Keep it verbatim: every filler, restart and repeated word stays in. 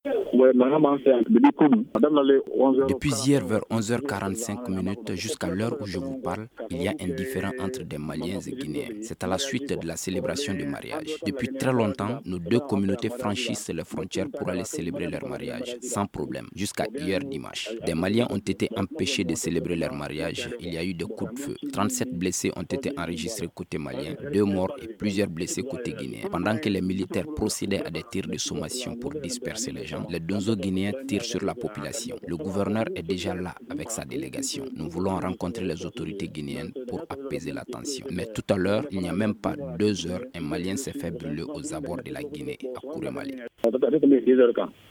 Depuis hier vers onze heures quarante-cinq jusqu'à l'heure où je vous parle, il y a un différend entre des Maliens et Guinéens. C'est à la suite de la célébration du mariage. Depuis très longtemps, nos deux communautés franchissent les frontières pour aller célébrer leur mariage, sans problème, jusqu'à hier dimanche. Des Maliens ont été empêchés de célébrer leur mariage. Il y a eu des coups de feu. trente-sept blessés ont été enregistrés côté malien, deux morts et plusieurs blessés côté guinéen. Pendant que les militaires procédaient à des tirs de sommation pour disperser les gens, les donzos guinéens tirent sur la population. Le gouverneur est déjà là avec sa délégation. Nous voulons rencontrer les autorités guinéennes pour apaiser la tension. Mais tout à l'heure, il n'y a même pas deux heures, un Malien s'est fait brûler aux abords de la Guinée, à Kourémali.